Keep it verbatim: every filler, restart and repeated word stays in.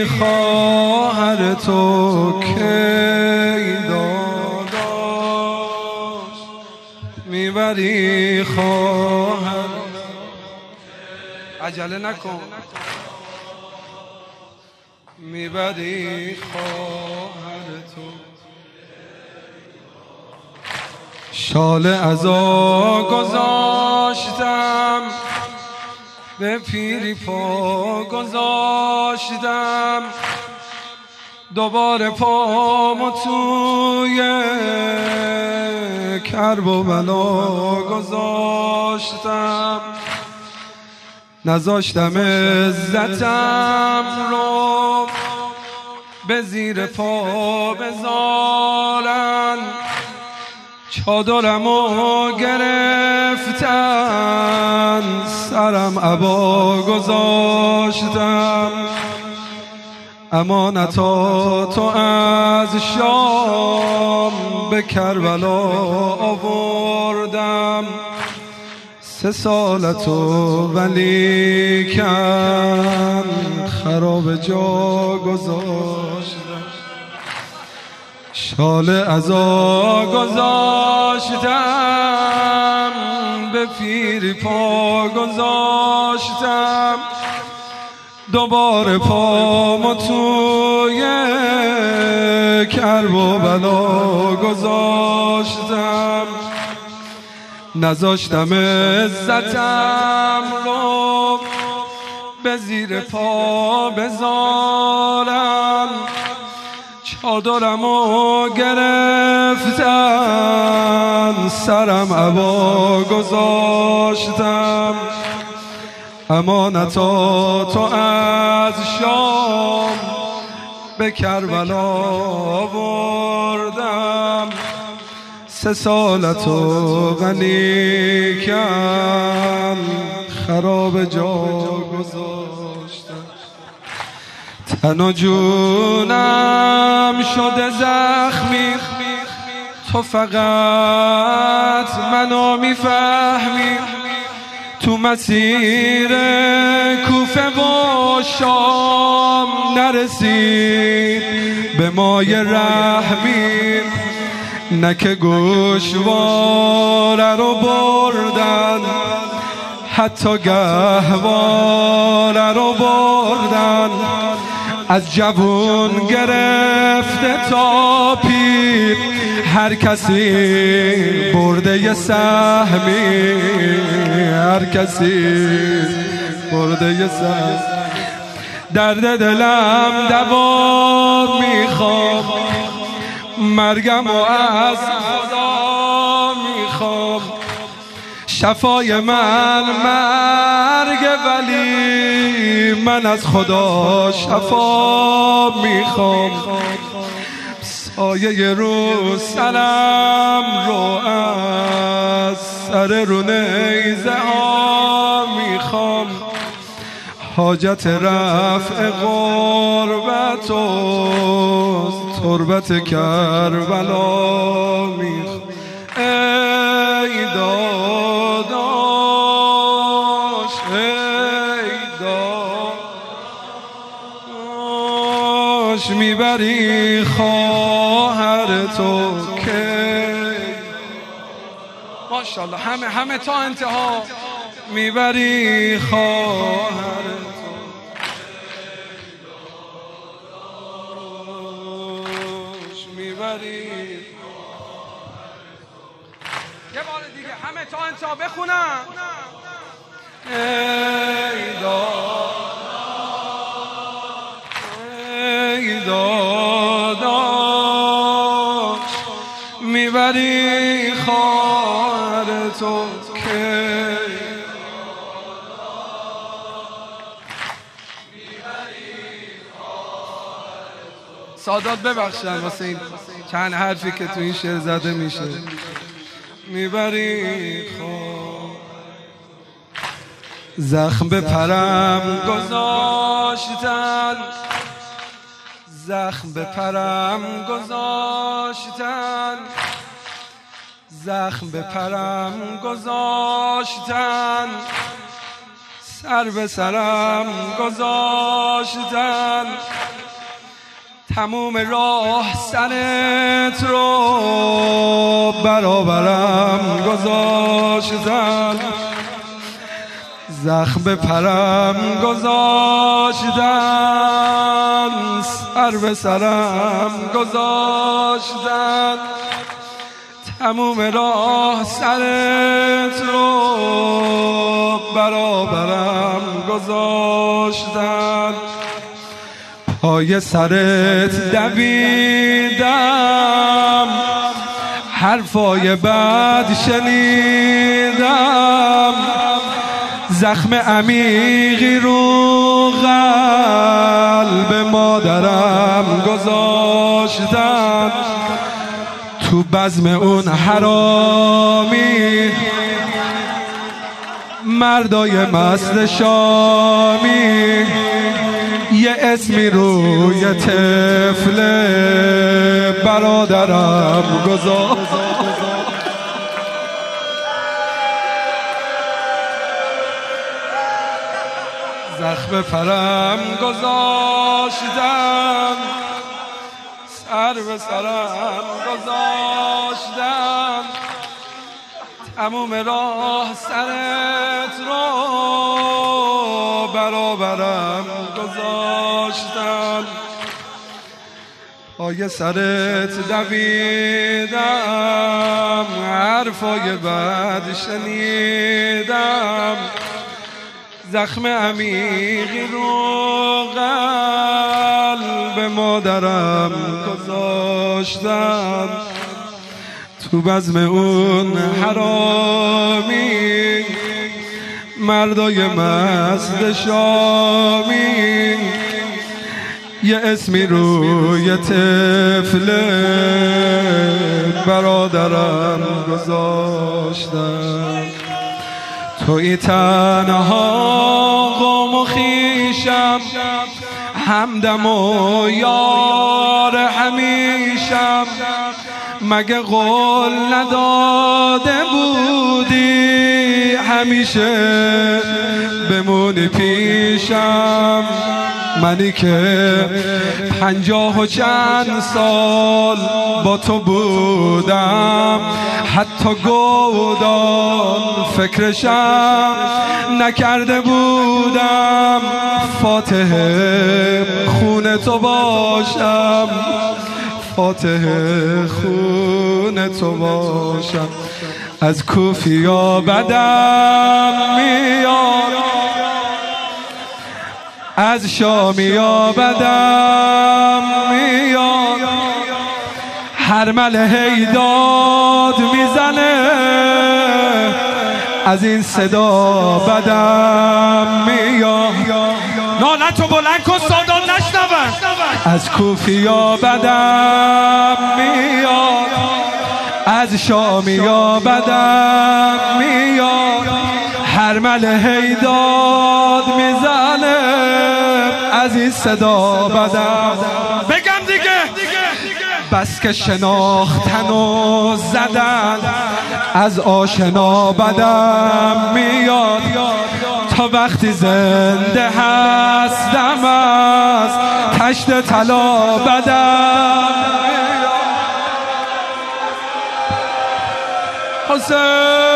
خواهر تو کی داداش میبری خواهر عجله نکن میبری خواهر تو شال عزا گذاشتم به پیری پا گذاشتم دوباره پامو توی کرب و بلا گذاشتم نذاشتم عزتم رو به زیر پا بذارن چادرمو گرفتن سرم عبا گذاشتم امانتا تو از شام به کربلا آوردم سه سالتو ولی کن خراب جا گذاشتم شال عزا گذاشتم به پیری پا گذاشتم دوباره پامو توی کرب و بلا گذاشتم نذاشتم عزتم رو به زیر پا بذارم چادرمو گرفتن سرم عبا گذاشتم امانتا تو از شام به کربلا آوردم سه سالتو غنی کن خراب جا گذاشتم تن و جونم شده زخمی تو فقط منو میفهمی تو مسیر کوفه و شام نرسید به مای رحمی نه که گوشواره رو بردن حتی گهواره رو بردن از جوون گرفته تا پیر هر کسی برده یه سهمی هر کسی برده یه سهمی درد دلم دوا میخوام مرگم و از خدا میخوام شفای من مرگ ولی من از خدا شفا میخوام سایه رو سرم رو از سر رو نیزه ها میخوام حاجت رفع غربت و تربت کربلا میخوام ای داداش ای داداش میبری خواهر تو که ماشاءالله همه همه تا انتها میبری خواهر تو میبری یه بار دیگه همه تا انتها بخونم ای داداش ای داداش میبری خواهر تو که سادات ببخشن واسه این چند حرفی که تو این شعر زده میشه میبری خواه زخم به پرم گذاشتن زخم به پرم گذاشتن زخم به پرم گذاشتن سر به سرم گذاشتن تموم راه سرت رو برابرم گذاشتن، زخم به پرم گذاشتن، سر به سرم گذاشتن. تموم راه سرت رو برابرم گذاشتن، پای سرت دویدم، حرفای بد شنیدم، زخم عمیقی رو قلب مادرم گذاشتن. تو بزم اون حرامی مردای مست شامی، یه اسمی روی طفل برادرم گذاشتن. زخم پرم گذاشتن، سر به سرم گذاشتن. تموم راه سرت رو برابرم گذاشتن، پای سرت دویدم، حرفای بد شنیدم، زخم عمیقی رو قلب مادرم گذاشتم. تو بزم اون حرامی مردای مست شامی، یه اسمی روی طفل برادرم گذاشتم. توی تنها قوم و خویشم، همدم و یار همیشم، مگه قول نداده بودی همیشه بمونی پیشم؟ منی که پنجاه و چند سال با تو بودم، حتی گودال فکرشم نکرده بودم، فاتح خون تو باشم، فاتح خون تو باشم. از کوفیا بدم میاد، از شامیا بدم میاد، هر ملهی داد میزنه، از این صدا بدم میاد. نالتو بلند کن سادات نشنون. از کوفیا بدم میاد، از شامیا بدم میاد، هر ملهی داد میزنه، از این صدا بدم. بگم دیگه بس که شناختن و زدن، از آشنا بدم میاد، تا وقتی زنده هستم از تشت طلا بدم. حسین